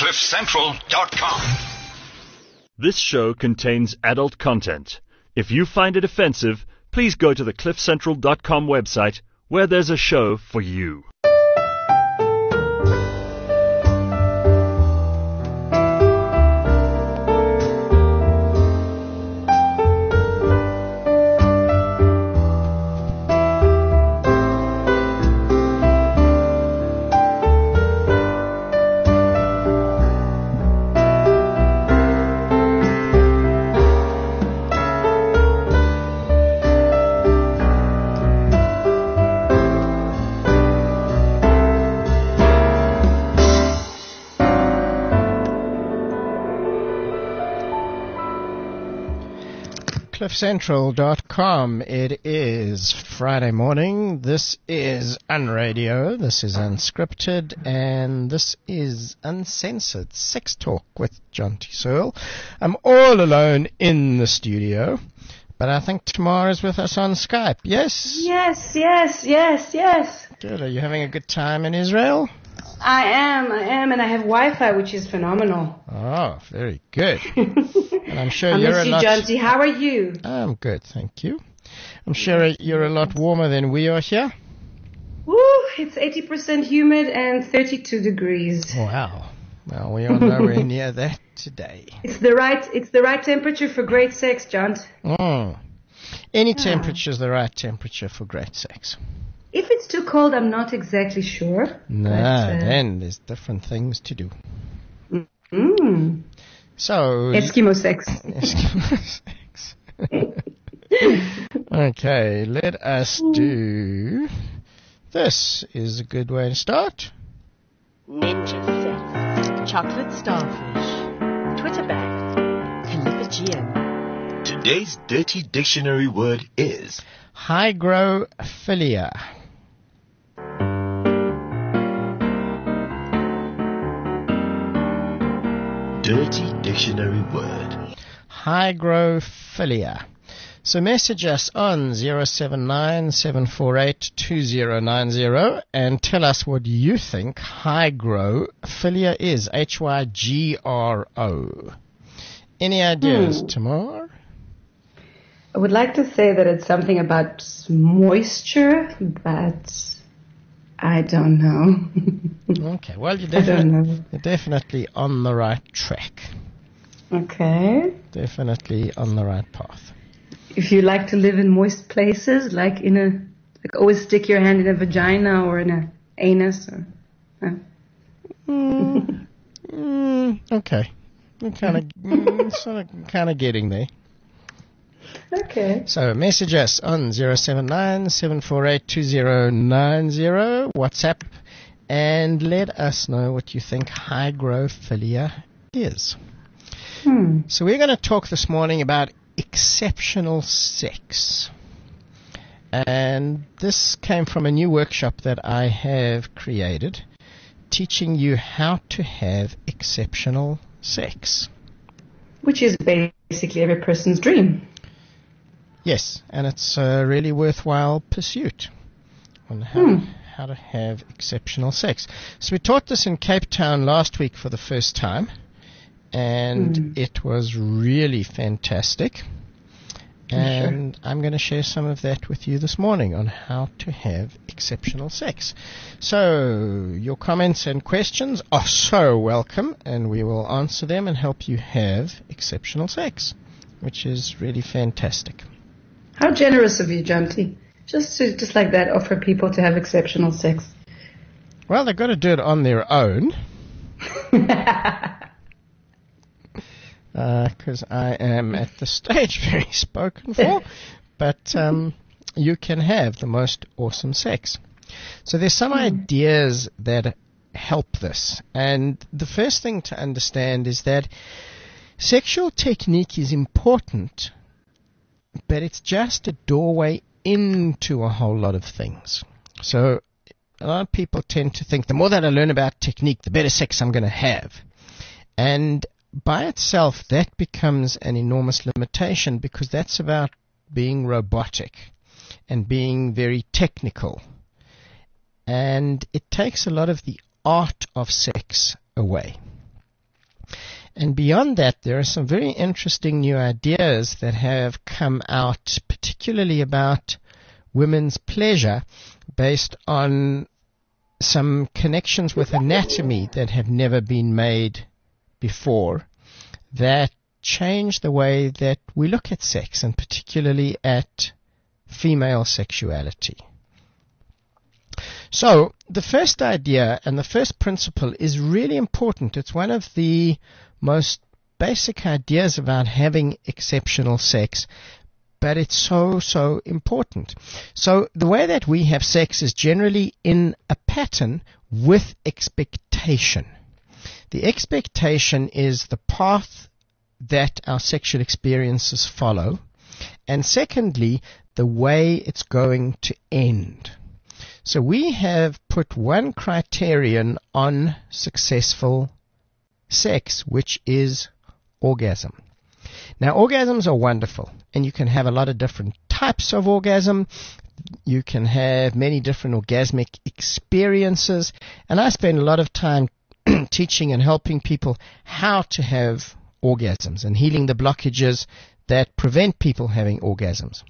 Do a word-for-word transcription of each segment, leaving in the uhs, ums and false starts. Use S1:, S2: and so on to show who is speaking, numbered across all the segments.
S1: cliff central dot com.
S2: This show contains adult content. If you find it offensive, please go to the cliff central dot com website where there's a show for you.
S3: cliff central dot com. It is Friday morning. This is Unradio. This is Unscripted. And this is Uncensored Sex Talk with John T. Searle. I'm all alone in the studio, but I think Tamar is with us on Skype. Yes?
S4: Yes, yes, yes, yes.
S3: Good. Are you having a good time in Israel?
S4: I am, I am, and I have Wi-Fi, which is phenomenal.
S3: Oh, very good. And I'm sure
S4: I
S3: you're
S4: miss
S3: a
S4: you,
S3: lot...
S4: John T. How are you?
S3: I'm good, thank you. I'm sure you're a lot warmer than we are here.
S4: Woo, it's eighty percent humid and thirty-two degrees.
S3: Wow. Well, we are nowhere near that today.
S4: It's the right, it's the right temperature for great sex, John.
S3: Mm. Any
S4: Yeah.
S3: temperature is the right temperature for great sex.
S4: If it's too cold, I'm not exactly sure.
S3: No,
S4: but, uh,
S3: then there's different things to do.
S4: Mm.
S3: So...
S4: Eskimo sex.
S3: Eskimo sex. Okay, let us do... This is a good way to start.
S5: Ninja sex, chocolate starfish, Twitter bat, Calipagian.
S6: Today's dirty dictionary word is
S3: Hygrophilia.
S6: dirty dictionary word.
S3: Hygrophilia. So message us on zero seven nine, seven four eight, two zero nine zero and tell us what you think hygrophilia is. H Y G R O. Any ideas,
S4: Hmm.
S3: Tamar?
S4: I would like to say that it's something about moisture, but I don't know.
S3: Okay, well, you're,
S4: I don't
S3: defi-
S4: know.
S3: you're definitely on the right track.
S4: Okay.
S3: Definitely on the right path.
S4: If you like to live in moist places, like in a, like always stick your hand in a vagina or in a anus, or, uh.
S3: Mm, mm, okay, I'm kind of, mm, sort of, kind of getting there.
S4: Okay.
S3: So message us on zero seven nine, seven four eight, two zero nine zero, WhatsApp, and let us know what you think hygrophilia is.
S4: Hmm.
S3: So we're going to talk this morning about exceptional sex. And this came from a new workshop that I have created, teaching you how to have exceptional sex.
S4: Which is basically every person's dream.
S3: Yes, and it's a really worthwhile pursuit on how,
S4: Hmm.
S3: how to have exceptional sex. So we taught this in Cape Town last week for the first time, and
S4: Hmm.
S3: it was really fantastic. And
S4: Sure.
S3: I'm going to share some of that with you this morning on how to have exceptional sex. So your comments and questions are so welcome, and we will answer them and help you have exceptional sex, which is really fantastic.
S4: How generous of you, John T. Just to, just like that, offer people to have exceptional sex.
S3: Well, they've got to do it on their own, because uh, I am at the stage very spoken for, but um, you can have the most awesome sex. So there's some ideas that help this, and the first thing to understand is that sexual technique is important, but it's just a doorway into a whole lot of things. So a lot of people tend to think the more that I learn about technique, the better sex I'm going to have. And by itself, that becomes an enormous limitation, because that's about being robotic and being very technical. And it takes a lot of the art of sex away. And beyond that, there are some very interesting new ideas that have come out, particularly about women's pleasure, based on some connections with anatomy that have never been made before, that change the way that we look at sex, and particularly at female sexuality. So, the first idea and the first principle is really important. It's one of the most basic ideas about having exceptional sex, but it's so, so important. So, the way that we have sex is generally in a pattern with expectation. The expectation is the path that our sexual experiences follow, and secondly, the way it's going to end. So we have put one criterion on successful sex, which is orgasm. Now, orgasms are wonderful, and you can have a lot of different types of orgasm. You can have many different orgasmic experiences, and I spend a lot of time teaching and helping people how to have orgasms and healing the blockages that prevent people having orgasms.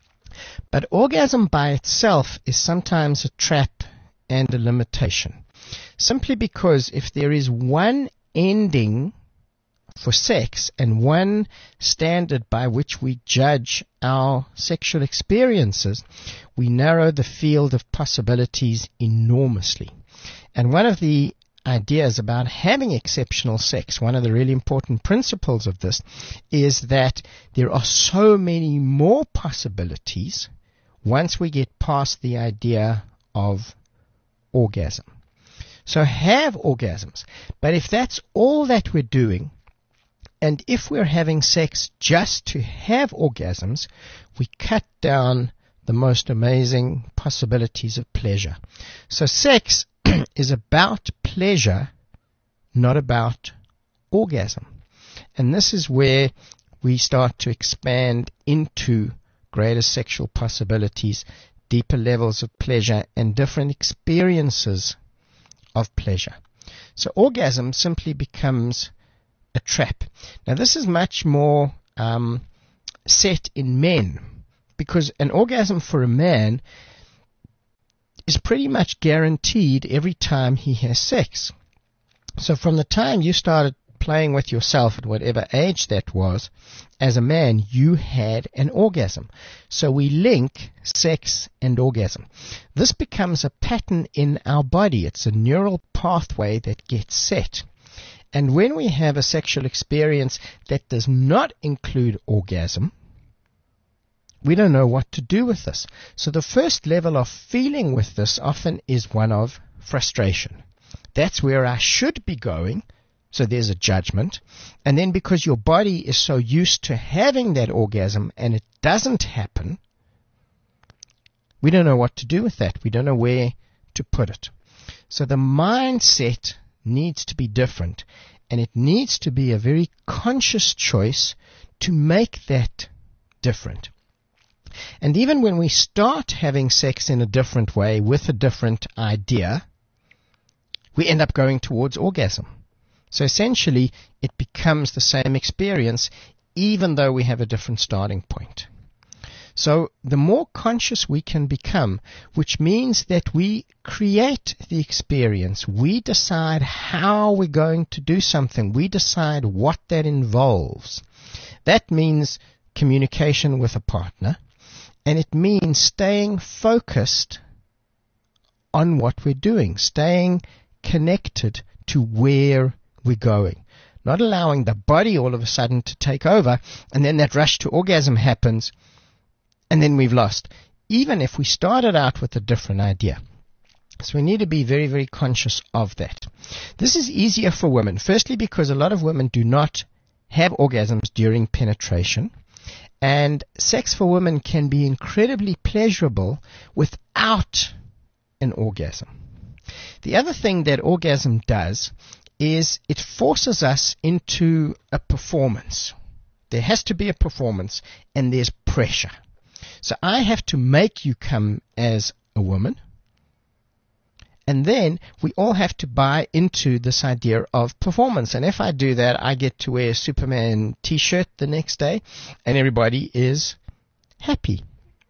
S3: But orgasm by itself is sometimes a trap and a limitation, simply because if there is one ending for sex and one standard by which we judge our sexual experiences, we narrow the field of possibilities enormously. And one of the ideas about having exceptional sex, one of the really important principles of this, is that there are so many more possibilities once we get past the idea of orgasm. So have orgasms. But if that's all that we're doing, and if we're having sex just to have orgasms, we cut down the most amazing possibilities of pleasure. So sex is about pleasure, not about orgasm. And this is where we start to expand into greater sexual possibilities, deeper levels of pleasure, and different experiences of pleasure. So orgasm simply becomes a trap. Now this is much more um, set in men, because an orgasm for a man is pretty much guaranteed every time he has sex. So from the time you started playing with yourself at whatever age that was, as a man, you had an orgasm. So we link sex and orgasm. This becomes a pattern in our body. It's a neural pathway that gets set. And when we have a sexual experience that does not include orgasm, we don't know what to do with this. So the first level of feeling with this often is one of frustration. That's where I should be going. So there's a judgment. And then because your body is so used to having that orgasm and it doesn't happen, we don't know what to do with that. We don't know where to put it. So the mindset needs to be different. And it needs to be a very conscious choice to make that different. And even when we start having sex in a different way with a different idea, we end up going towards orgasm. So essentially, it becomes the same experience even though we have a different starting point. So the more conscious we can become, which means that we create the experience, we decide how we're going to do something, we decide what that involves. That means communication with a partner. And it means staying focused on what we're doing, staying connected to where we're going, not allowing the body all of a sudden to take over, and then that rush to orgasm happens, and then we've lost, even if we started out with a different idea. So we need to be very, very conscious of that. This is easier for women, firstly because a lot of women do not have orgasms during penetration. And sex for women can be incredibly pleasurable without an orgasm. The other thing that orgasm does is it forces us into a performance. There has to be a performance, and there's pressure. So I have to make you come as a woman, And then we all have to buy into this idea of performance. And if I do that, I get to wear a Superman t-shirt the next day, and everybody is happy.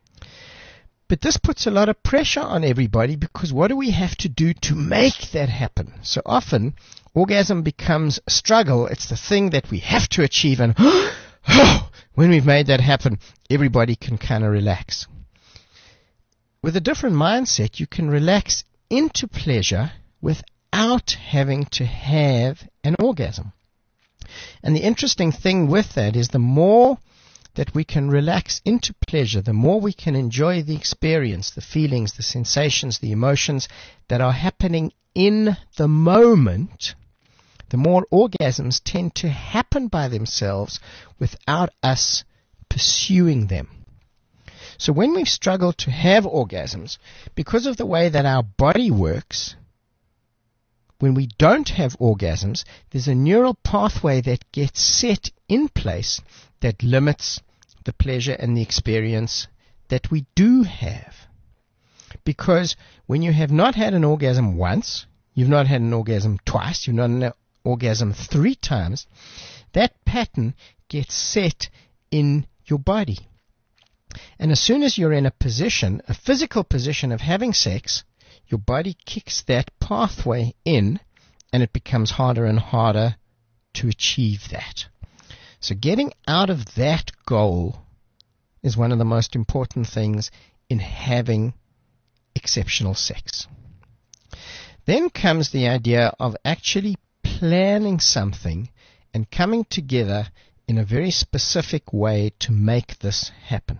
S3: But this puts a lot of pressure on everybody, because what do we have to do to make that happen? So often, orgasm becomes a struggle. It's the thing that we have to achieve, and when we've made that happen, everybody can kind of relax. With a different mindset, you can relax into pleasure without having to have an orgasm. And the interesting thing with that is the more that we can relax into pleasure, the more we can enjoy the experience, the feelings, the sensations, the emotions that are happening in the moment, the more orgasms tend to happen by themselves without us pursuing them. So when we struggle to have orgasms, because of the way that our body works, when we don't have orgasms, there's a neural pathway that gets set in place that limits the pleasure and the experience that we do have. Because when you have not had an orgasm once, you've not had an orgasm twice, you've not had an orgasm three times, that pattern gets set in your body. And as soon as you're in a position, a physical position of having sex, your body kicks that pathway in, and it becomes harder and harder to achieve that. So getting out of that goal is one of the most important things in having exceptional sex. Then comes the idea of actually planning something and coming together in a very specific way to make this happen.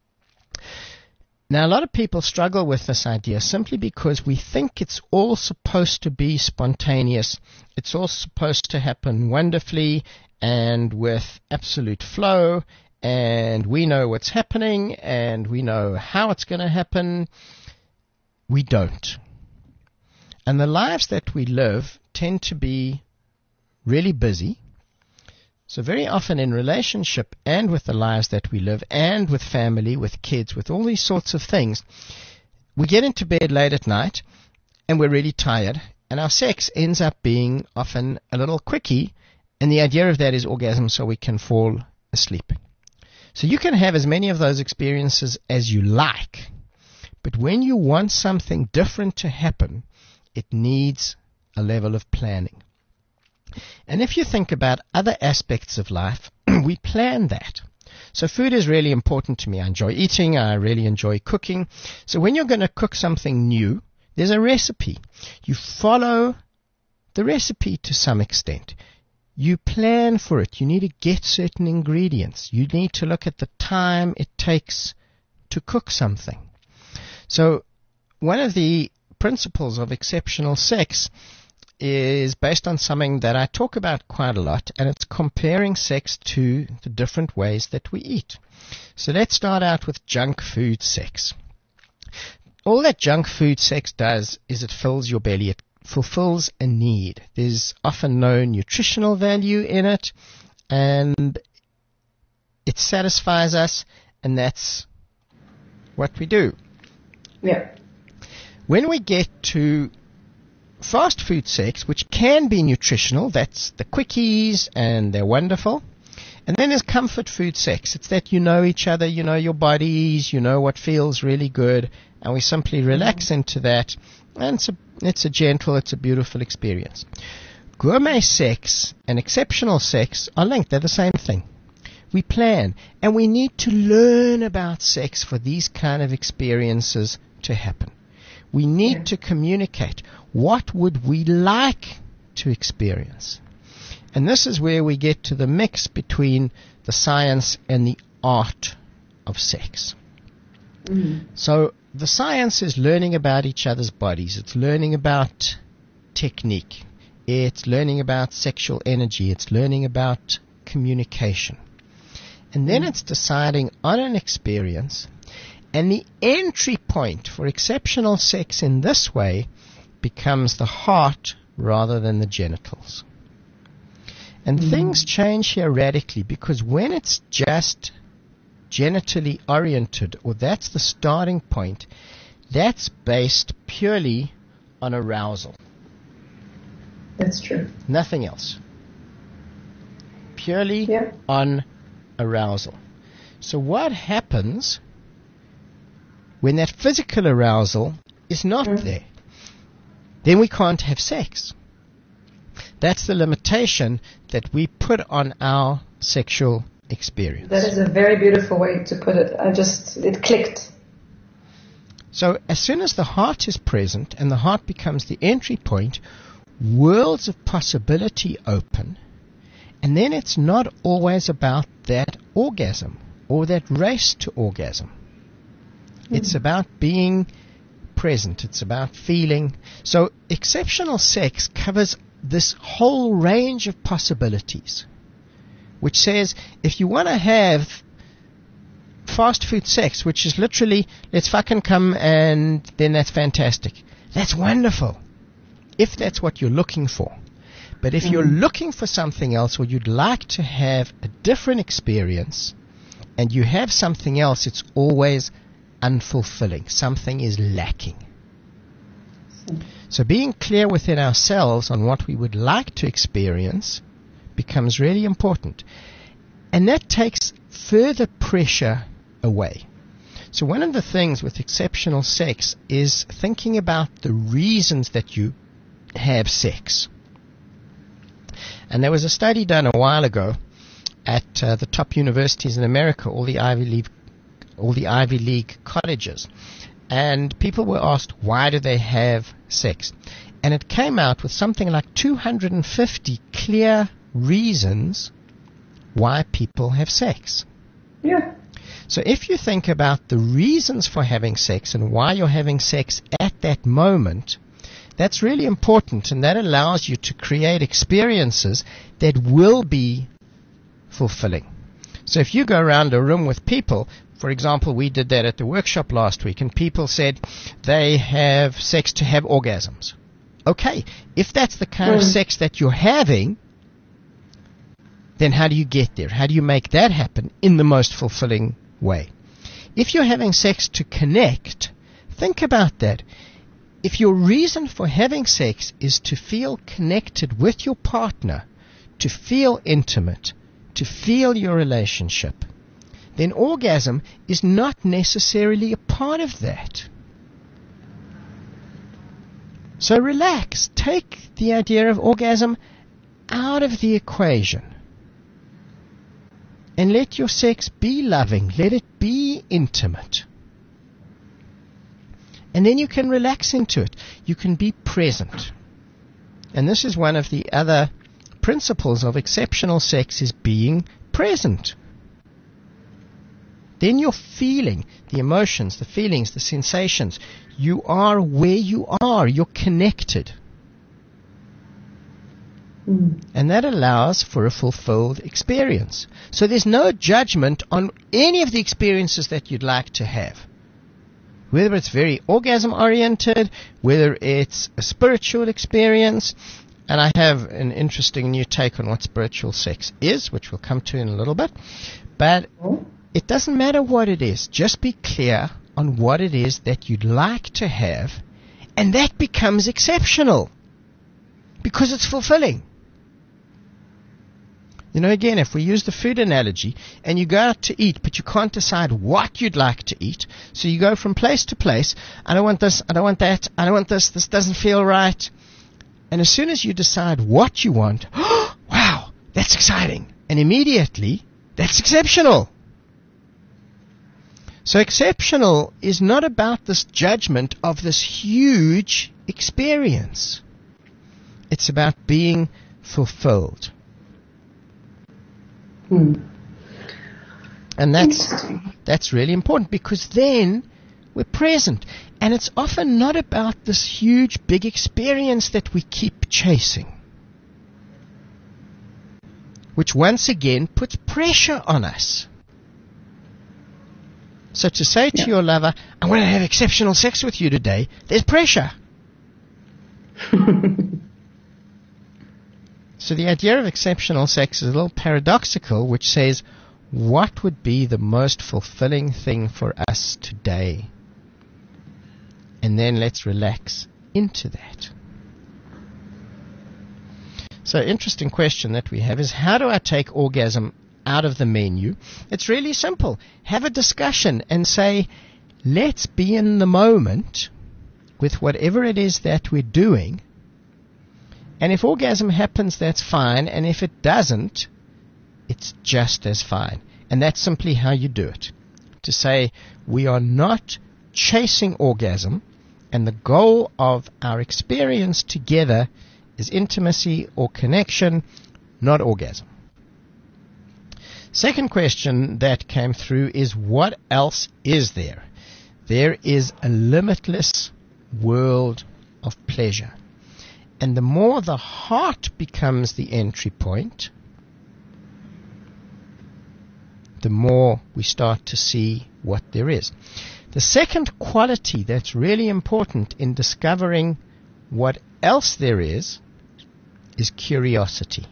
S3: Now, a lot of people struggle with this idea simply because we think it's all supposed to be spontaneous. It's all supposed to happen wonderfully and with absolute flow, and we know what's happening and we know how it's going to happen. We don't. And the lives that we live tend to be really busy. So very often in relationship and with the lives that we live and with family, with kids, with all these sorts of things, we get into bed late at night and we're really tired, and our sex ends up being often a little quickie, and the idea of that is orgasm so we can fall asleep. So you can have as many of those experiences as you like, but when you want something different to happen, it needs a level of planning. And if you think about other aspects of life, we plan that. So food is really important to me. I enjoy eating. I really enjoy cooking. So when you're going to cook something new, there's a recipe. You follow the recipe to some extent. You plan for it. You need to get certain ingredients. You need to look at the time it takes to cook something. So one of the principles of exceptional sex is based on something that I talk about quite a lot, and it's comparing sex to the different ways that we eat. So let's start out with junk food sex. All that junk food sex does is it fills your belly. It fulfills a need. There's often no nutritional value in it, and it satisfies us, and that's what we do.
S4: Yeah.
S3: When we get to fast food sex, which can be nutritional, that's the quickies, and they're wonderful. And then there's comfort food sex. It's that you know each other, you know your bodies, you know what feels really good, and we simply relax into that, and it's a, it's a gentle, it's a beautiful experience. Gourmet sex and exceptional sex are linked. They're the same thing. We plan, and we need to learn about sex for these kind of experiences to happen. We need yeah. to communicate. What would we like to experience? And this is where we get to the mix between the science and the art of sex. Mm-hmm. So the science is learning about each other's bodies. It's learning about technique. It's learning about sexual energy. It's learning about communication. And then mm-hmm. it's deciding on an experience. And the entry point for exceptional sex in this way becomes the heart rather than the genitals. And mm. things change here radically, because when it's just genitally oriented, or that's the starting point, that's based purely on arousal.
S4: That's true.
S3: Nothing else. Purely
S4: Yeah.
S3: on arousal. So what happens when that physical arousal is not
S4: Mm.
S3: there? Then we can't have sex. That's the limitation that we put on our sexual experience.
S4: That is a very beautiful way to put it. I just, it clicked.
S3: So as soon as the heart is present and the heart becomes the entry point, worlds of possibility open, and then it's not always about that orgasm or that race to orgasm. Mm. It's about being present. It's about feeling. So exceptional sex covers this whole range of possibilities, which says if you want to have fast food sex, which is literally let's fucking come and then that's fantastic. That's wonderful if that's what you're looking for. But if mm-hmm. you're looking for something else, or you'd like to have a different experience and you have something else, it's always unfulfilling. Something is lacking. Mm. So being clear within ourselves on what we would like to experience becomes really important. And that takes further pressure away. So one of the things with exceptional sex is thinking about the reasons that you have sex. And there was a study done a while ago at uh, the top universities in America, all the Ivy League, all the Ivy League colleges. And people were asked, why do they have sex? And it came out with something like two hundred fifty clear reasons why people have sex.
S4: Yeah.
S3: So if you think about the reasons for having sex and why you're having sex at that moment, that's really important, and that allows you to create experiences that will be fulfilling. So if you go around a room with people, for example, we did that at the workshop last week, and people said they have sex to have orgasms. Okay, if that's the kind mm. of sex that you're having, then how do you get there? How do you make that happen in the most fulfilling way? If you're having sex to connect, think about that. If your reason for having sex is to feel connected with your partner, to feel intimate, to feel your relationship, then orgasm is not necessarily a part of that. So relax. Take the idea of orgasm out of the equation. And let your sex be loving. Let it be intimate. And then you can relax into it. You can be present. And this is one of the other principles of exceptional sex, is being present. Then you're feeling the emotions, the feelings, the sensations. You are where you are. You're connected. Mm. And that allows for a fulfilled experience. So there's no judgment on any of the experiences that you'd like to have. Whether it's very orgasm-oriented, whether it's a spiritual experience. And I have an interesting new take on what spiritual sex is, which we'll come to in a little bit. But it doesn't matter what it is. Just be clear on what it is that you'd like to have, and that becomes exceptional because it's fulfilling. You know, again, if we use the food analogy, and you go out to eat, but you can't decide what you'd like to eat, so you go from place to place. I don't want this, I don't want that, I don't want this, this doesn't feel right. And as soon as you decide what you want, oh, wow, that's exciting. And immediately, that's exceptional. So exceptional is not about this judgment of this huge experience. It's about being fulfilled.
S4: Hmm.
S3: And that's that's really important, because then we're present. And it's often not about this huge, big experience that we keep chasing, which once again puts pressure on us. So to say to yeah. your lover, I want to have exceptional sex with you today, there's pressure. So the idea of exceptional sex is a little paradoxical, which says, what would be the most fulfilling thing for us today? And then let's relax into that. So, interesting question that we have is, how do I take orgasm out of the menu? It's really simple. Have a discussion and say, let's be in the moment with whatever it is that we're doing. And if orgasm happens, that's fine. And if it doesn't, it's just as fine. And that's simply how you do it. To say, we are not chasing orgasm, and the goal of our experience together is intimacy or connection, not orgasm. Second question that came through is, what else is there? There is a limitless world of pleasure. And the more the heart becomes the entry point, the more we start to see what there is. The second quality that's really important in discovering what else there is is curiosity.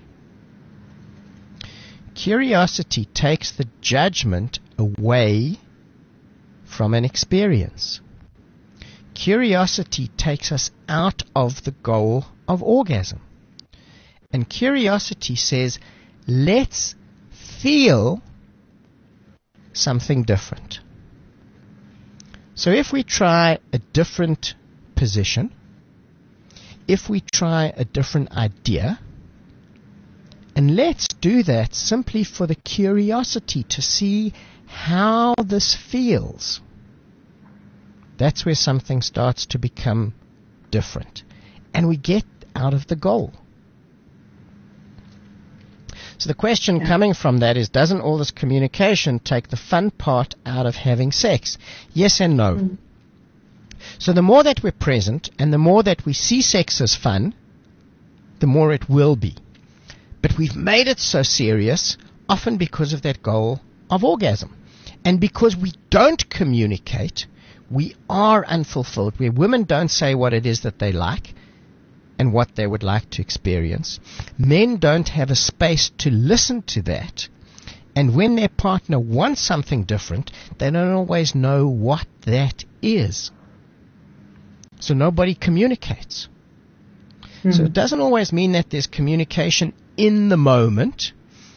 S3: Curiosity takes the judgment away from an experience. Curiosity takes us out of the goal of orgasm. And curiosity says, let's feel something different. So if we try a different position, if we try a different idea, and let's do that simply for the curiosity to see how this feels, that's where something starts to become different. And we get out of the goal. So the question yeah. coming from that is, doesn't all this communication take the fun part out of having sex? Yes and no. Mm. So the more that we're present and the more that we see sex as fun, the more it will be. But we've made it so serious, often because of that goal of orgasm. And because we don't communicate, we are unfulfilled. Where women don't say what it is that they like and what they would like to experience, men don't have a space to listen to that. And when their partner wants something different, they don't always know what that is. So nobody communicates. Mm-hmm. So it doesn't always mean that there's communication in the moment.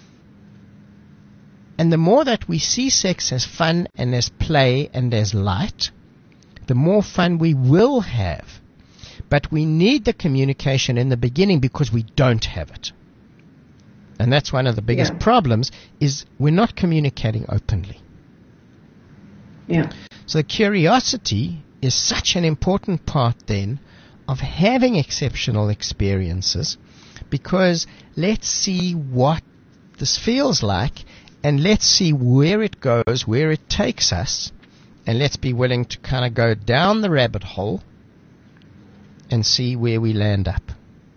S3: And the more that we see sex as fun and as play and as light, the more fun we will have. But we need the communication in the beginning because we don't have it. And that's one of the biggest yeah. problems, is we're not communicating openly.
S4: Yeah.
S3: So curiosity is such an important part then of having exceptional experiences, because let's see what this feels like, and let's see where it goes, where it takes us, and let's be willing to kind of go down the rabbit hole and see where we land up.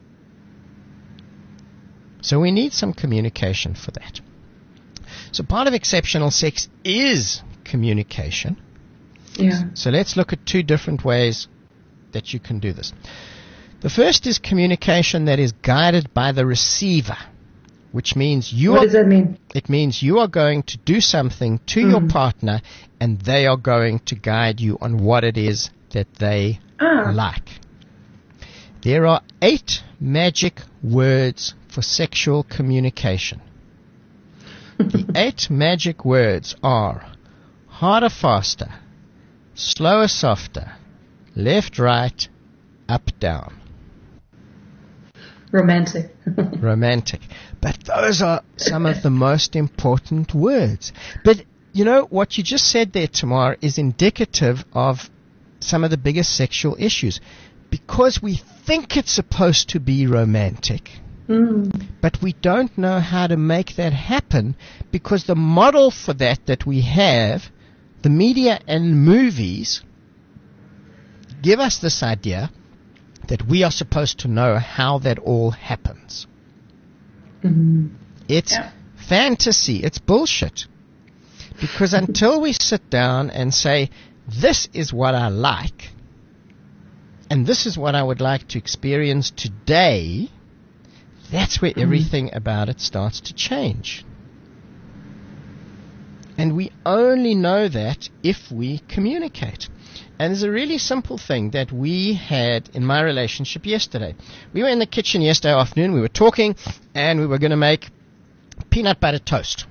S3: So we need some communication for that. So part of exceptional sex is communication.
S4: Yeah.
S3: So let's look at two different ways that you can do this. The first is communication that is guided by the receiver, which means you
S4: What
S3: are,
S4: does that mean?
S3: It means you are going to do something to mm. your partner, and they are going to guide you on what it is that they
S4: ah.
S3: like. There are eight magic words for sexual communication. The eight magic words are harder, faster, slower, softer, left, right, up, down.
S4: Romantic.
S3: Romantic. But those are some of the most important words. But, you know, what you just said there, Tamar, is indicative of some of the biggest sexual issues. Because we think it's supposed to be romantic, mm. but we don't know how to make that happen, because the model for that that we have, the media and movies, give us this idea that we are supposed to know how that all happens.
S4: Mm-hmm.
S3: It's yeah. fantasy. It's bullshit. Because until we sit down and say, this is what I like, and this is what I would like to experience today, that's where mm-hmm. everything about it starts to change. And we only know that if we communicate. And there's a really simple thing that we had in my relationship yesterday. We were in the kitchen yesterday afternoon, we were talking, and we were going to make peanut butter toast.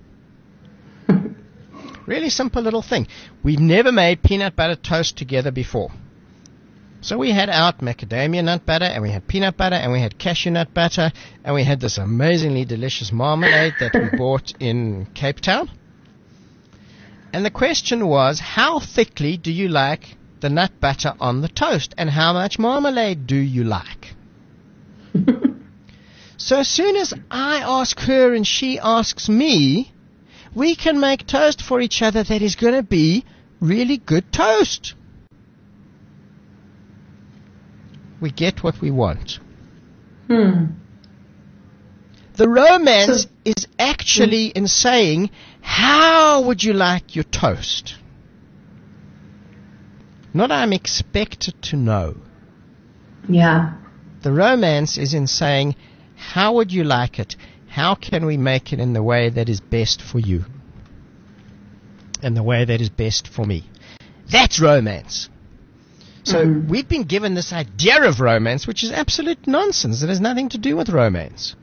S3: Really simple little thing. We've never made peanut butter toast together before. So we had out macadamia nut butter, and we had peanut butter, and we had cashew nut butter, and we had this amazingly delicious marmalade that we bought in Cape Town. And the question was, how thickly do you like the nut butter on the toast, and how much marmalade do you like? So as soon as I ask her and she asks me, we can make toast for each other that is going to be really good toast. We get what we want.
S4: Hmm.
S3: The romance is actually in saying, how would you like your toast? Not I'm expected to know.
S4: Yeah.
S3: The romance is in saying, how would you like it? How can we make it in the way that is best for you? And the way that is best for me. That's romance. So mm-hmm. we've been given this idea of romance, which is absolute nonsense. It has nothing to do with romance.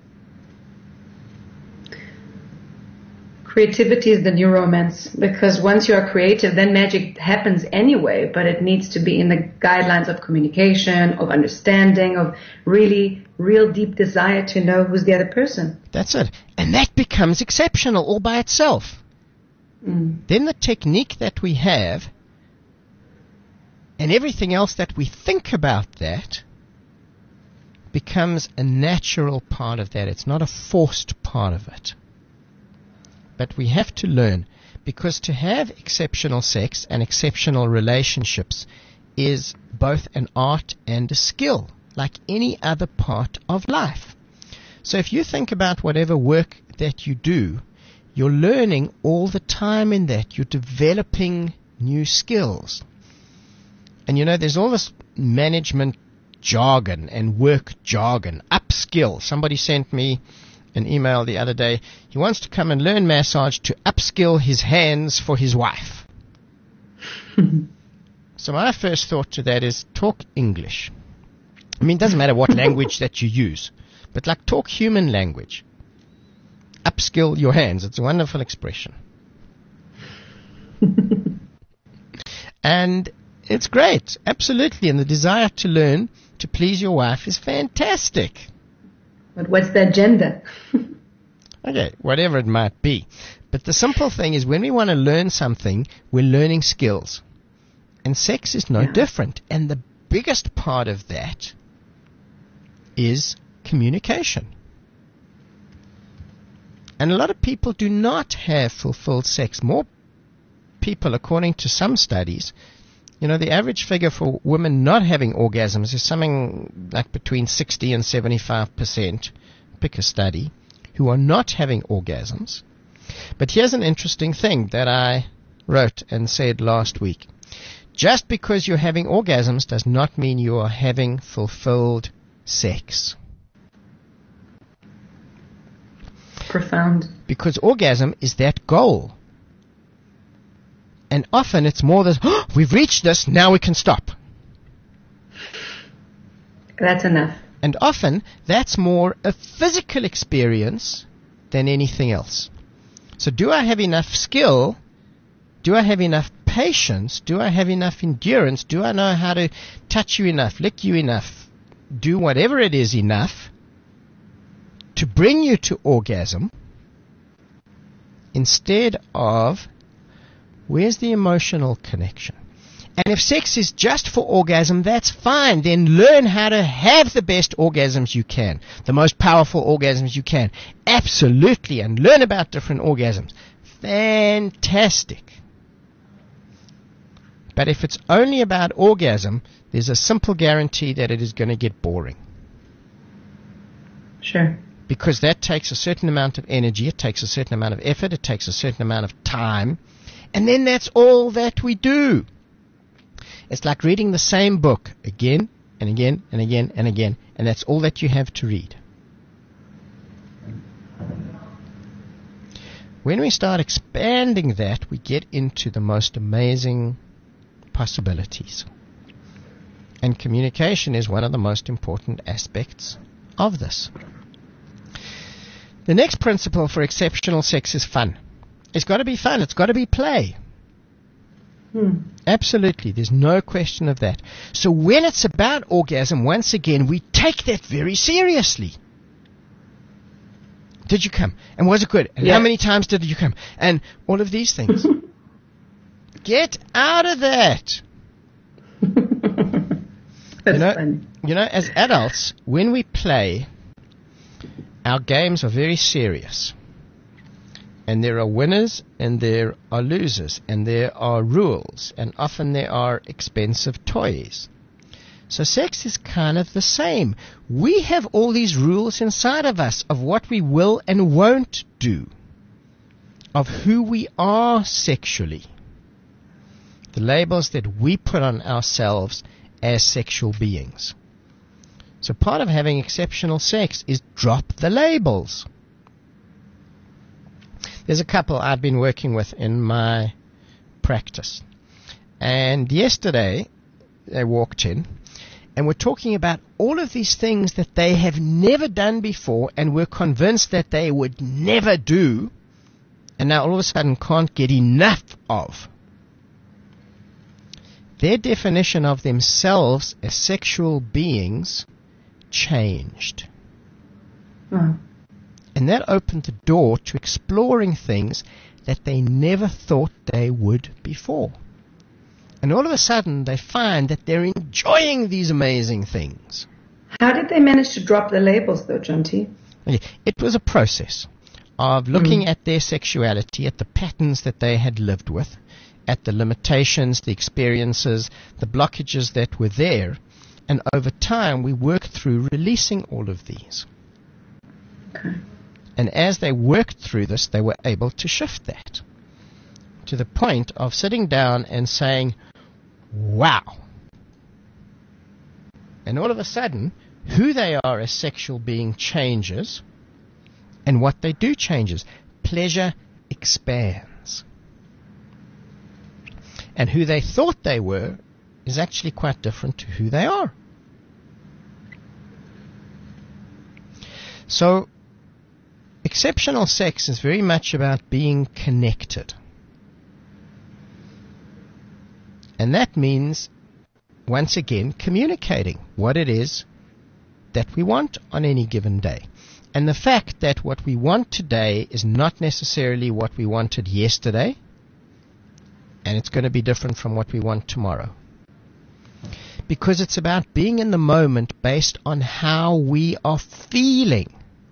S4: Creativity is the new romance, because once you are creative, then magic happens anyway, but it needs to be in the guidelines of communication, of understanding, of really, real deep desire to know who's the other person.
S3: That's it. And that becomes exceptional all by itself. Mm. Then the technique that we have and everything else that we think about that becomes a natural part of that. It's not a forced part of it. But we have to learn, because to have exceptional sex and exceptional relationships is both an art and a skill, like any other part of life. So if you think about whatever work that you do, you're learning all the time in that. You're developing new skills. And you know, there's all this management jargon and work jargon, upskill. Somebody sent me an email the other day. He wants to come and learn massage to upskill his hands for his wife. So my first thought to that is, talk English. I mean, it doesn't matter what language that you use, but like talk human language. Upskill your hands. It's a wonderful expression. And it's great, absolutely. And the desire to learn to please your wife is fantastic.
S4: But what's the agenda?
S3: Okay, whatever it might be. But the simple thing is, when we want to learn something, we're learning skills. And sex is no yeah. different. And the biggest part of that is communication. And a lot of people do not have fulfilled sex. More people, according to some studies, you know, the average figure for women not having orgasms is something like between sixty and seventy-five percent, pick a study, who are not having orgasms. But here's an interesting thing that I wrote and said last week. Just because you're having orgasms does not mean you are having fulfilled sex.
S4: Profound.
S3: Because orgasm is that goal. And often it's more than, oh, we've reached this, now we can stop.
S4: That's enough.
S3: And often that's more a physical experience than anything else. So do I have enough skill? Do I have enough patience? Do I have enough endurance? Do I know how to touch you enough, lick you enough, do whatever it is enough to bring you to orgasm, instead of, where's the emotional connection? And if sex is just for orgasm, that's fine. Then learn how to have the best orgasms you can, the most powerful orgasms you can. Absolutely. And learn about different orgasms. Fantastic. But if it's only about orgasm, there's a simple guarantee that it is going to get boring.
S4: Sure.
S3: Because that takes a certain amount of energy, it takes a certain amount of effort, it takes a certain amount of time. And then that's all that we do. It's like reading the same book again and again and again and again, and that's all that you have to read. When we start expanding that, we get into the most amazing possibilities. And communication is one of the most important aspects of this. The next principle for exceptional sex is fun. It's got to be fun. It's got to be play.
S4: Hmm.
S3: Absolutely. There's no question of that. So when it's about orgasm, once again, we take that very seriously. Did you come? And was it good? And
S4: Yeah.
S3: how many times did you come? And all of these things. Get out of that.
S4: That's
S3: You know,
S4: funny.
S3: you know, as adults, when we play, our games are very serious. And there are winners and there are losers. And there are rules. And often there are expensive toys. So sex is kind of the same. We have all these rules inside of us of what we will and won't do. Of who we are sexually. The labels that we put on ourselves as sexual beings. So part of having exceptional sex is drop the labels. There's a couple I've been working with in my practice. And yesterday they walked in and were talking about all of these things that they have never done before and were convinced that they would never do, and now all of a sudden can't get enough of. Their definition of themselves as sexual beings changed.
S4: Oh.
S3: And that opened the door to exploring things that they never thought they would before. And all of a sudden they find that they're enjoying these amazing things.
S4: How did they manage to drop the labels, though, John T?
S3: It was a process of looking mm. at their sexuality, at the patterns that they had lived with, at the limitations, the experiences, the blockages that were there. And over time, we worked through releasing all of these.
S4: Okay.
S3: And as they worked through this, they were able to shift that to the point of sitting down and saying, wow. And all of a sudden, who they are as sexual being changes, and what they do changes. Pleasure expands. And who they thought they were is actually quite different to who they are. So, exceptional sex is very much about being connected. And that means, once again, communicating what it is that we want on any given day. And the fact that what we want today is not necessarily what we wanted yesterday, and it's going to be different from what we want tomorrow. Because it's about being in the moment based on how we are feeling.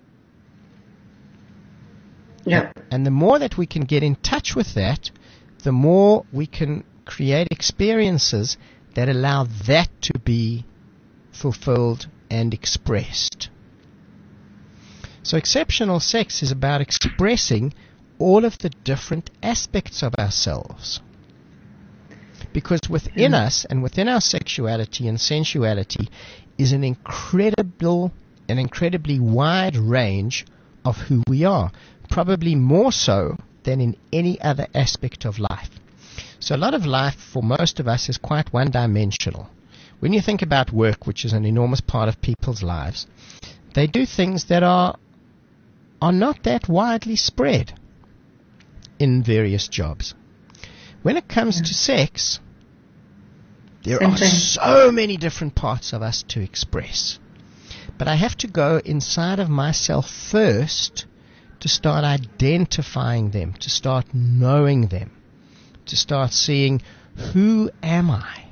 S4: Yeah.
S3: And the more that we can get in touch with that, the more we can create experiences that allow that to be fulfilled and expressed. So exceptional sex is about expressing all of the different aspects of ourselves. Because within mm. us and within our sexuality and sensuality is an incredible, an incredibly wide range of who we are. Probably more so than in any other aspect of life. So a lot of life for most of us is quite one-dimensional. When you think about work, which is an enormous part of people's lives, they do things that are are not that widely spread in various jobs. When it comes yeah. to sex, there Same are thing. so many different parts of us to express. But I have to go inside of myself first to start identifying them, to start knowing them, to start seeing, who am I?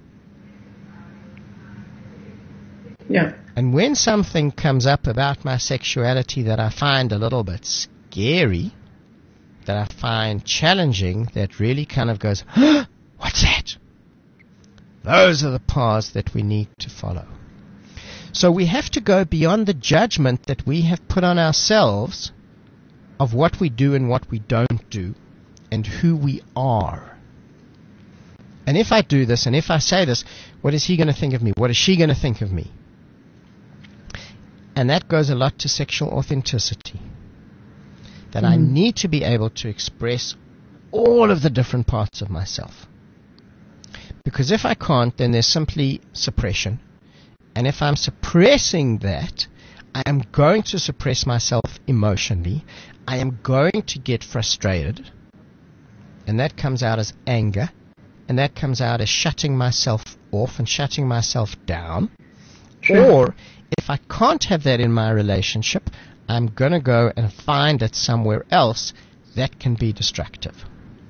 S4: Yeah.
S3: And when something comes up about my sexuality that I find a little bit scary, that I find challenging, that really kind of goes, huh, what's that? Those are the paths that we need to follow. So we have to go beyond the judgment that we have put on ourselves of what we do and what we don't do, and who we are. And if I do this, and if I say this, what is he going to think of me? What is she going to think of me? And that goes a lot to sexual authenticity. that mm. I need to be able to express all of the different parts of myself. Because if I can't, then there's simply suppression. And if I'm suppressing that, I am going to suppress myself emotionally. I am going to get frustrated. And that comes out as anger. And that comes out as shutting myself off and shutting myself down. Sure. Or if I can't have that in my relationship, I'm going to go and find it somewhere else that can be destructive.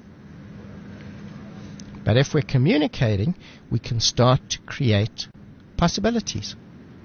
S3: But if we're communicating, we can start to create possibilities.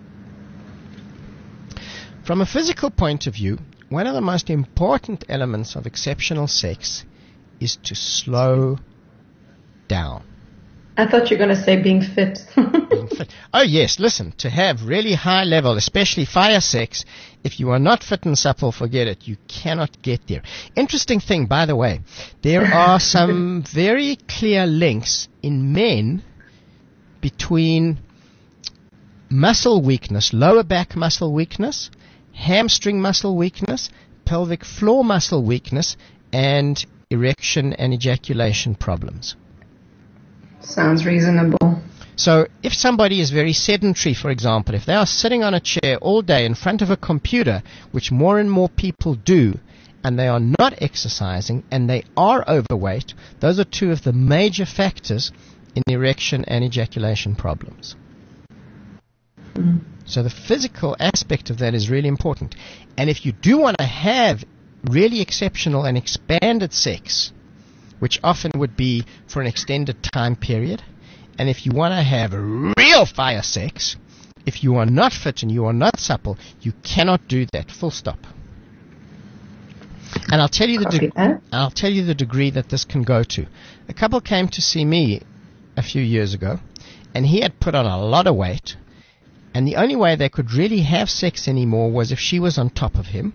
S3: From a physical point of view, one of the most important elements of exceptional sex is to slow down.
S4: I thought you were going to say being fit.
S3: Being fit. Oh yes, listen, to have really high level, especially fire sex, if you are not fit and supple, forget it. You cannot get there. Interesting thing, by the way, there are some very clear links in men between muscle weakness, lower back muscle weakness, hamstring muscle weakness, pelvic floor muscle weakness, and erection and ejaculation problems.
S4: Sounds reasonable.
S3: So if somebody is very sedentary, for example, if they are sitting on a chair all day in front of a computer, which more and more people do, and they are not exercising, and they are overweight, those are two of the major factors in erection and ejaculation problems. Mm. So the physical aspect of that is really important. And if you do want to have really exceptional and expanded sex, which often would be for an extended time period, and if you want to have real fire sex, if you are not fit and you are not supple, you cannot do that. Full stop. And I'll tell you the de- I'll tell you the degree that this can go to. A couple came to see me a few years ago, and he had put on a lot of weight, and the only way they could really have sex anymore was if she was on top of him.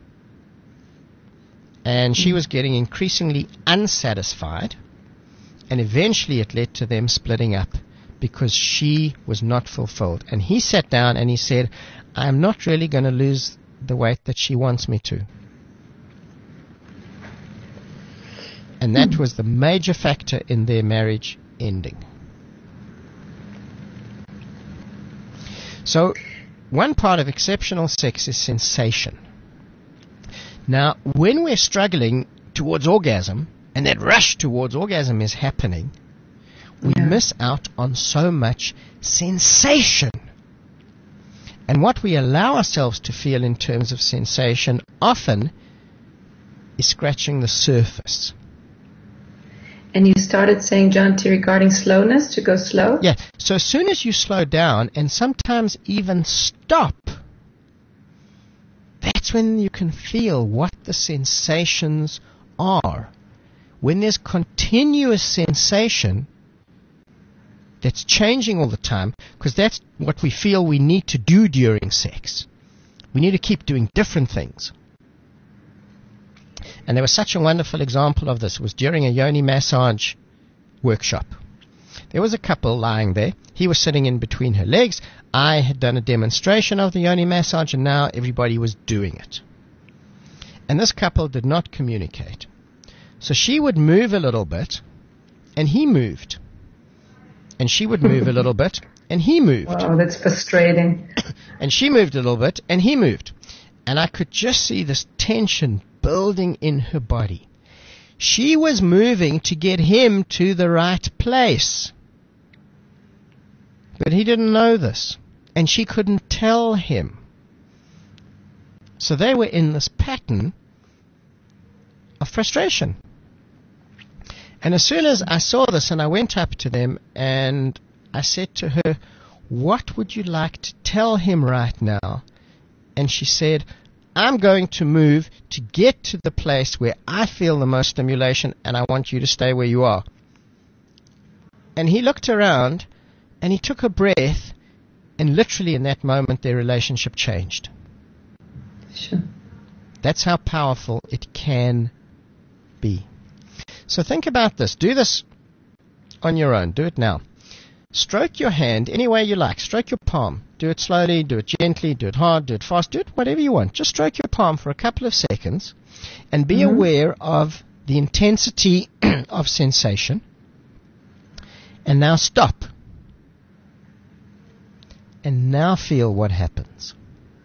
S3: And she was getting increasingly unsatisfied, and eventually it led to them splitting up because she was not fulfilled. And he sat down and he said, I'm not really going to lose the weight that she wants me to. And that was the major factor in their marriage ending. So, one part of exceptional sex is sensation. Now, when we're struggling towards orgasm, and that rush towards orgasm is happening, we yeah. miss out on so much sensation. And what we allow ourselves to feel in terms of sensation often is scratching the surface.
S4: And you started saying, John T., regarding slowness, to go slow?
S3: Yeah. So as soon as you slow down and sometimes even stop, that's when you can feel what the sensations are. When there's continuous sensation that's changing all the time, because that's what we feel we need to do during sex. We need to keep doing different things. And there was such a wonderful example of this. It was during a yoni massage workshop. There was a couple lying there. He was sitting in between her legs. I had done a demonstration of the yoni massage, and now everybody was doing it. And this couple did not communicate. So she would move a little bit, and he moved. And she would move a little bit, and he moved.
S4: Wow, that's frustrating.
S3: And she moved a little bit, and he moved. And I could just see this tension building in her body. She was moving to get him to the right place. But he didn't know this. And she couldn't tell him. So they were in this pattern of frustration. And as soon as I saw this, and I went up to them and I said to her, what would you like to tell him right now? And she said, I'm going to move to get to the place where I feel the most stimulation, and I want you to stay where you are. And he looked around and he took a breath, and literally in that moment their relationship changed.
S4: Sure.
S3: That's how powerful it can be. So think about this. Do this on your own. Do it now. Stroke your hand any way you like. Stroke your palm. Do it slowly, do it gently, do it hard, do it fast, do it whatever you want. Just stroke your palm for a couple of seconds and be
S4: Mm-hmm.
S3: aware of the intensity of sensation. And now stop. And now feel what happens.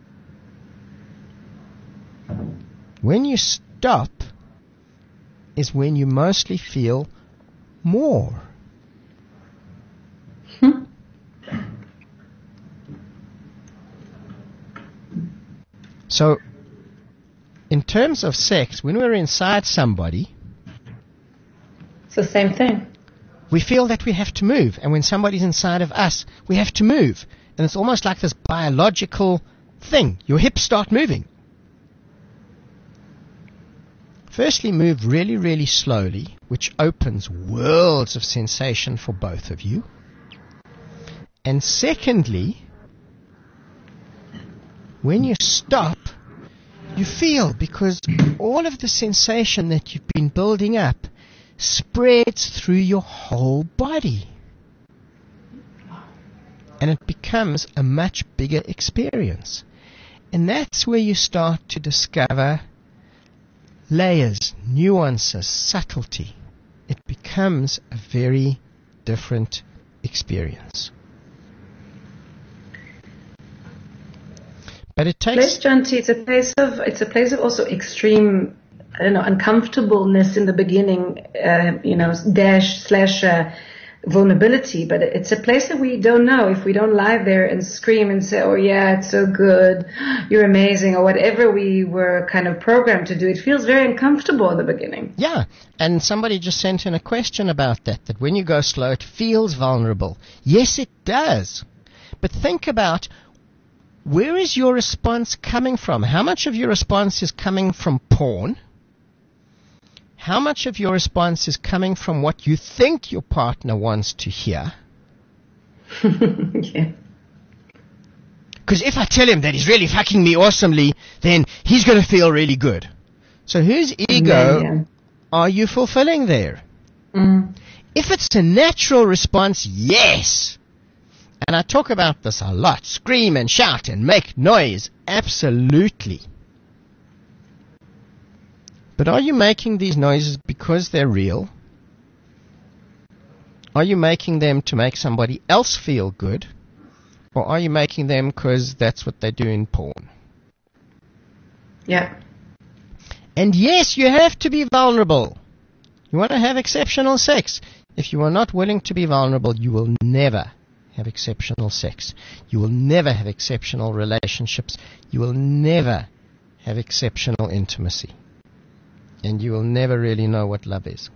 S3: When you stop is when you mostly feel more.
S4: Hmm.
S3: So, in terms of sex, when we're inside somebody,
S4: It's the same thing.
S3: we feel that we have to move. And when somebody's inside of us, we have to move. And it's almost like this biological thing. Your hips start moving. Firstly, move really, really slowly, which opens worlds of sensation for both of you. And secondly, when you stop, you feel, because all of the sensation that you've been building up spreads through your whole body. And it becomes a much bigger experience. And that's where you start to discover layers, nuances, subtlety. It becomes a very different experience. But it
S4: Place,
S3: takes...
S4: John T, it's a place of it's a place of also extreme, I don't know, uncomfortableness in the beginning, uh, you know, dash slash uh, vulnerability. But it's a place that we don't know if we don't lie there and scream and say, "Oh yeah, it's so good, you're amazing," or whatever we were kind of programmed to do. It feels very uncomfortable in the beginning.
S3: Yeah, and somebody just sent in a question about that, that when you go slow, it feels vulnerable. Yes, it does. But think about, where is your response coming from? How much of your response is coming from porn? How much of your response is coming from what you think your partner wants to hear?
S4: Yeah.
S3: Because if I tell him that he's really fucking me awesomely, then he's going to feel really good. So whose ego
S4: Yeah, yeah.
S3: are you fulfilling there?
S4: Mm.
S3: If it's a natural response, yes. And I talk about this a lot. Scream and shout and make noise. Absolutely. But are you making these noises because they're real? Are you making them to make somebody else feel good? Or are you making them because that's what they do in porn?
S4: Yeah.
S3: And yes, you have to be vulnerable. You want to have exceptional sex. If you are not willing to be vulnerable, you will never have exceptional sex. You will never have exceptional relationships. You will never have exceptional intimacy. And you will never really know what love is.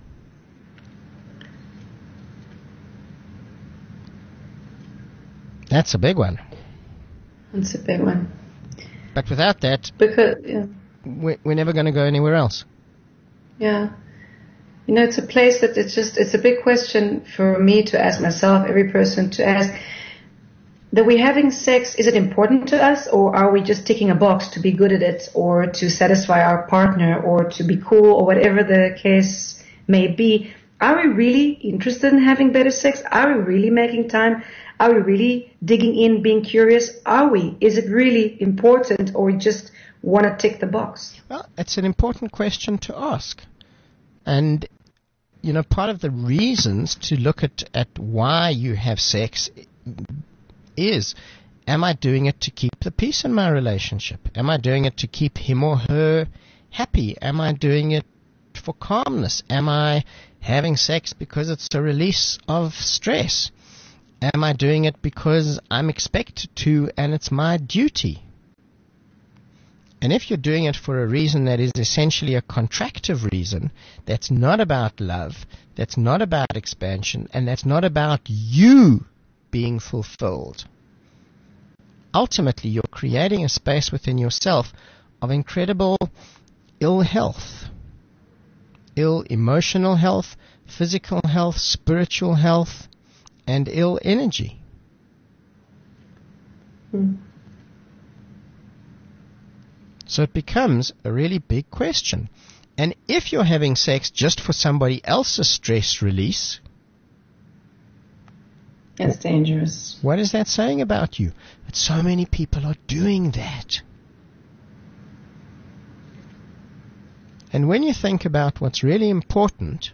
S3: That's a big one.
S4: It's a big one.
S3: But without that,
S4: Because, yeah.
S3: we're, we're never going to go anywhere else.
S4: Yeah. You know, it's a place that it's just, it's a big question for me to ask myself, every person to ask, that we having sex, is it important to us, or are we just ticking a box to be good at it, or to satisfy our partner, or to be cool, or whatever the case may be? Are we really interested in having better sex? Are we really making time? Are we really digging in, being curious? Are we? Is it really important, or we just want to tick the box?
S3: Well, it's an important question to ask. And, you know, part of the reasons to look at, at why you have sex is, am I doing it to keep the peace in my relationship? Am I doing it to keep him or her happy? Am I doing it for calmness? Am I having sex because it's a release of stress? Am I doing it because I'm expected to and it's my duty? And if you're doing it for a reason that is essentially a contractive reason, that's not about love, that's not about expansion, and that's not about you being fulfilled, ultimately you're creating a space within yourself of incredible ill health. Ill emotional health, physical health, spiritual health, and ill energy.
S4: Hmm.
S3: So it becomes a really big question. And if you're having sex just for somebody else's stress release,
S4: It's dangerous.
S3: What is that saying about you? That so many people are doing that. And when you think about what's really important,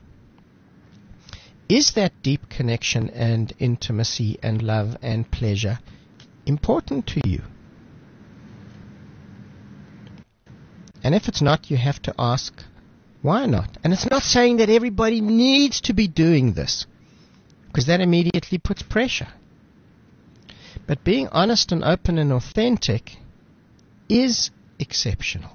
S3: is that deep connection and intimacy and love and pleasure important to you? And if it's not, you have to ask, why not? And it's not saying that everybody needs to be doing this, because that immediately puts pressure. But being honest and open and authentic is exceptional.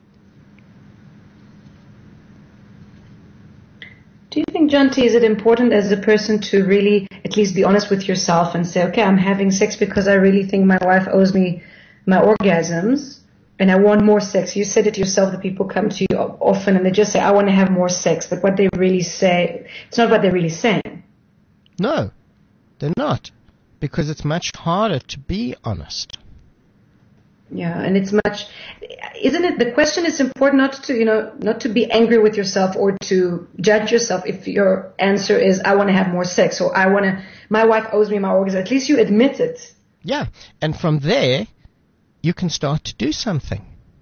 S4: Do you think, Janti, is it important as a person to really at least be honest with yourself and say, okay, I'm having sex because I really think my wife owes me my orgasms and I want more sex? You said it yourself that people come to you often and they just say, I want to have more sex, but what they really say, it's not what they're really saying.
S3: No, they're not, because it's much harder to be honest.
S4: Yeah, and it's much, isn't it, the question is important not to, you know, not to be angry with yourself or to judge yourself if your answer is, I want to have more sex, or I want to, my wife owes me my orgasm. At least you admit it.
S3: Yeah, and from there, you can start to do something.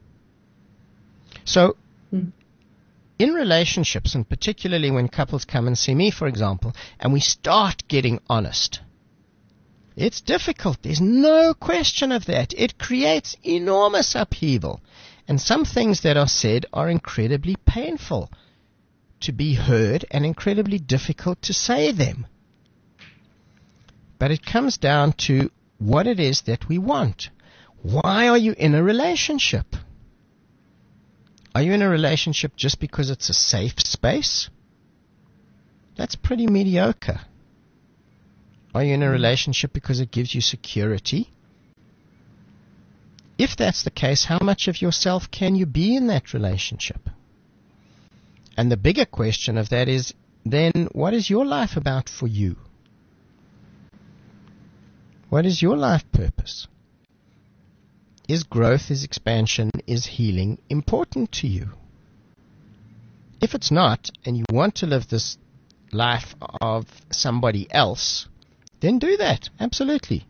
S3: So, hmm. in relationships, and particularly when couples come and see me, for example, and we start getting honest, it's difficult. There's no question of that. It creates enormous upheaval. And some things that are said are incredibly painful to be heard and incredibly difficult to say them. But it comes down to what it is that we want. Why are you in a relationship? Are you in a relationship just because it's a safe space? That's pretty mediocre. Are you in a relationship because it gives you security? If that's the case, how much of yourself can you be in that relationship? And the bigger question of that is, then, what is your life about for you? What is your life purpose? Is growth, is expansion, is healing important to you? If it's not, and you want to live this life of somebody else, then do that, absolutely.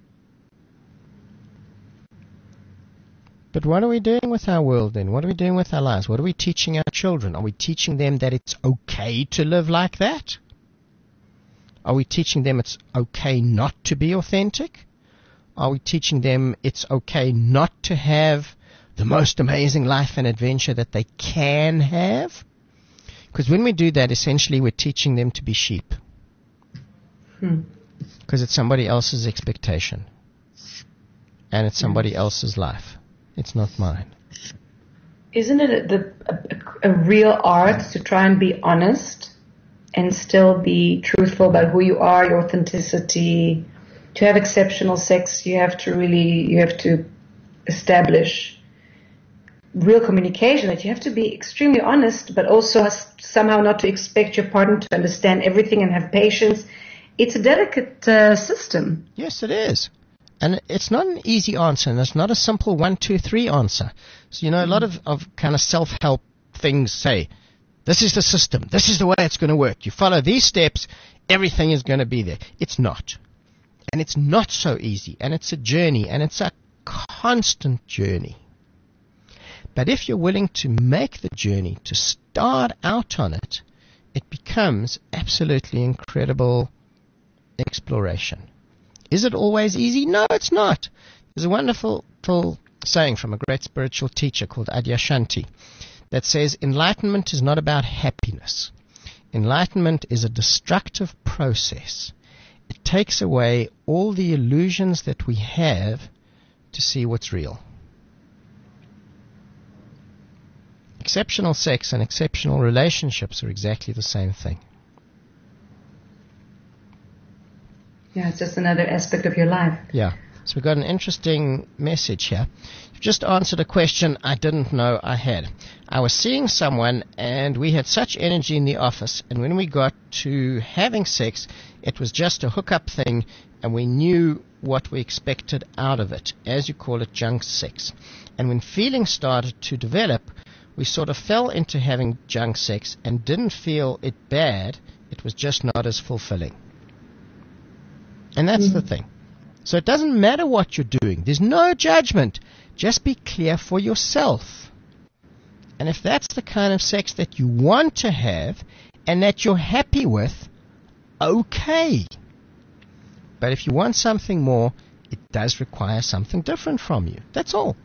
S3: But what are we doing with our world then? What are we doing with our lives? What are we teaching our children? Are we teaching them that it's okay to live like that? Are we teaching them it's okay not to be authentic? Are we teaching them it's okay not to have the most amazing life and adventure that they can have? Because when we do that, essentially we're teaching them to be sheep. Hmm. Because it's somebody else's expectation. And it's somebody else's life. It's not mine.
S4: Isn't it a, the, a, a real art to try and be honest and still be truthful about who you are, your authenticity? To have exceptional sex, you have to really, you have to establish real communication, that you have to be extremely honest, but also somehow not to expect your partner to understand everything and have patience. It's a delicate uh, system.
S3: Yes, it is. And it's not an easy answer, and it's not a simple one, two, three answer. So, you know, a lot of, of kind of self-help things say, this is the system, this is the way it's going to work. You follow these steps, everything is going to be there. It's not. And it's not so easy, and it's a journey, and it's a constant journey. But if you're willing to make the journey, to start out on it, it becomes absolutely incredible exploration. Is it always easy? No, it's not. There's a wonderful little saying from a great spiritual teacher called Adyashanti that says, enlightenment is not about happiness. Enlightenment is a destructive process. It takes away all the illusions that we have to see what's real. Exceptional sex and exceptional relationships are exactly the same thing.
S4: Yeah, it's just another aspect of your life.
S3: Yeah. So we've got an interesting message here. You've just answered a question I didn't know I had. I was seeing someone and we had such energy in the office, and when we got to having sex, it was just a hookup thing, and we knew what we expected out of it, as you call it, junk sex. And when feelings started to develop, we sort of fell into having junk sex and didn't feel it bad. It was just not as fulfilling. And that's the thing. So it doesn't matter what you're doing. There's no judgment. Just be clear for yourself. And if that's the kind of sex that you want to have and that you're happy with, okay. But if you want something more, it does require something different from you. That's all.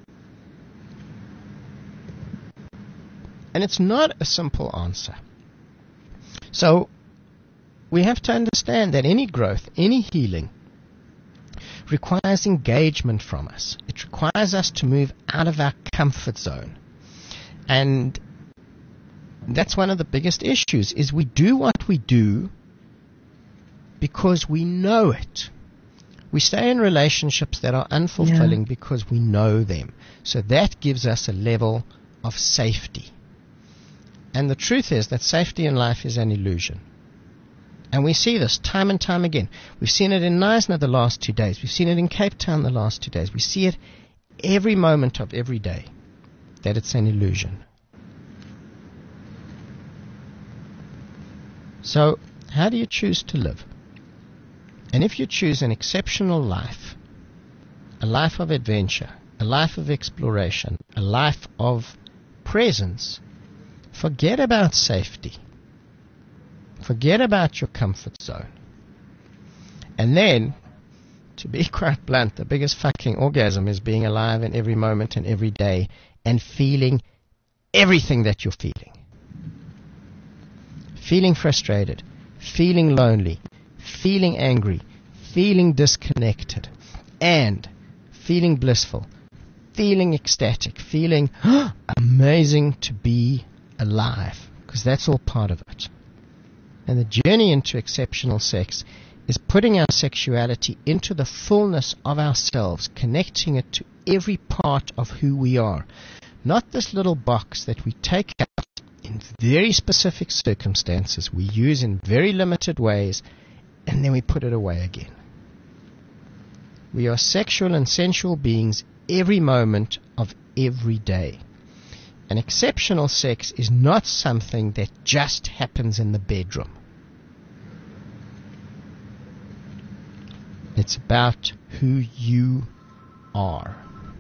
S3: And it's not a simple answer. So we have to understand that any growth, any healing, requires engagement from us. It requires us to move out of our comfort zone. And that's one of the biggest issues, is we do what we do because we know it. We stay in relationships that are unfulfilling yeah. because we know them. So that gives us a level of safety. And the truth is that safety in life is an illusion. And we see this time and time again. We've seen it in Knysna the last two days. We've seen it in Cape Town the last two days. We see it every moment of every day, that it's an illusion. So, how do you choose to live? And if you choose an exceptional life, a life of adventure, a life of exploration, a life of presence, forget about safety. Forget about your comfort zone. And then, to be quite blunt, the biggest fucking orgasm is being alive in every moment and every day and feeling everything that you're feeling. Feeling frustrated, feeling lonely, feeling angry, feeling disconnected, and feeling blissful, feeling ecstatic, feeling amazing to be alive, because that's all part of it. And the journey into exceptional sex is putting our sexuality into the fullness of ourselves, connecting it to every part of who we are. Not this little box that we take out in very specific circumstances, we use in very limited ways, and then we put it away again. We are sexual and sensual beings every moment of every day. And exceptional sex is not something that just happens in the bedroom. It's about who you are.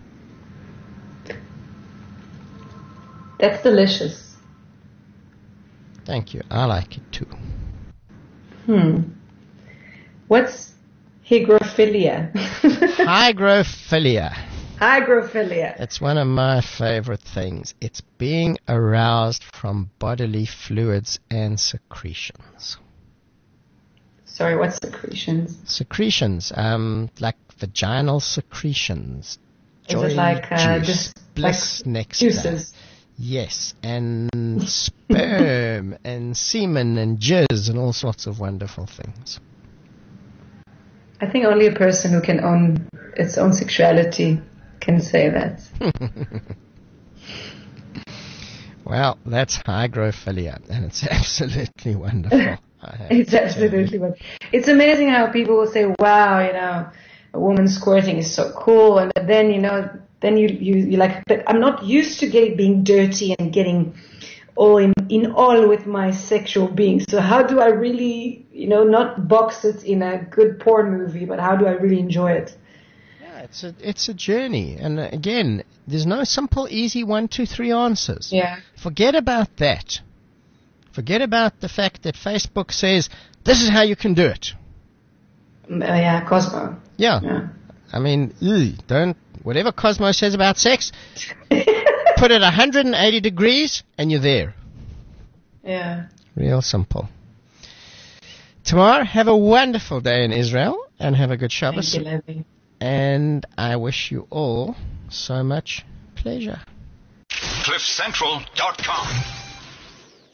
S4: That's delicious.
S3: Thank you. I like it too.
S4: Hmm. What's hygrophilia?
S3: Hygrophilia.
S4: Hygrophilia.
S3: It's one of my favorite things. It's being aroused from bodily fluids and secretions.
S4: Sorry, what's secretions?
S3: Secretions, um, like vaginal secretions.
S4: Is
S3: Joy,
S4: it like uh,
S3: juice,
S4: just
S3: bliss,
S4: like
S3: nectar.
S4: juices?
S3: Yes, and sperm and semen and jizz and all sorts of wonderful things.
S4: I think only a person who can own its own sexuality can say that.
S3: Well, that's hygrophilia, and it's absolutely wonderful.
S4: It's absolutely wonderful. It's amazing how people will say, wow, you know, a woman squirting is so cool, and then, you know, then you, you, you're like, but I'm not used to getting, being dirty and getting all in, in all with my sexual being. So how do I really, you know, not box it in a good porn movie, but how do I really enjoy it?
S3: Yeah, it's a, it's a journey. And uh, again, there's no simple, easy one, two, three answers.
S4: Yeah.
S3: Forget about that. Forget about the fact that Facebook says, this is how you can do it.
S4: Uh, yeah, Cosmo.
S3: Yeah.
S4: yeah.
S3: I mean, ew, don't, whatever Cosmo says about sex, put it one hundred eighty degrees and you're there.
S4: Yeah.
S3: Real simple. Tamar, have a wonderful day in Israel and have a good Shabbos.
S4: Thank you, Levi.
S3: And I wish you all so much pleasure.
S1: cliff central dot com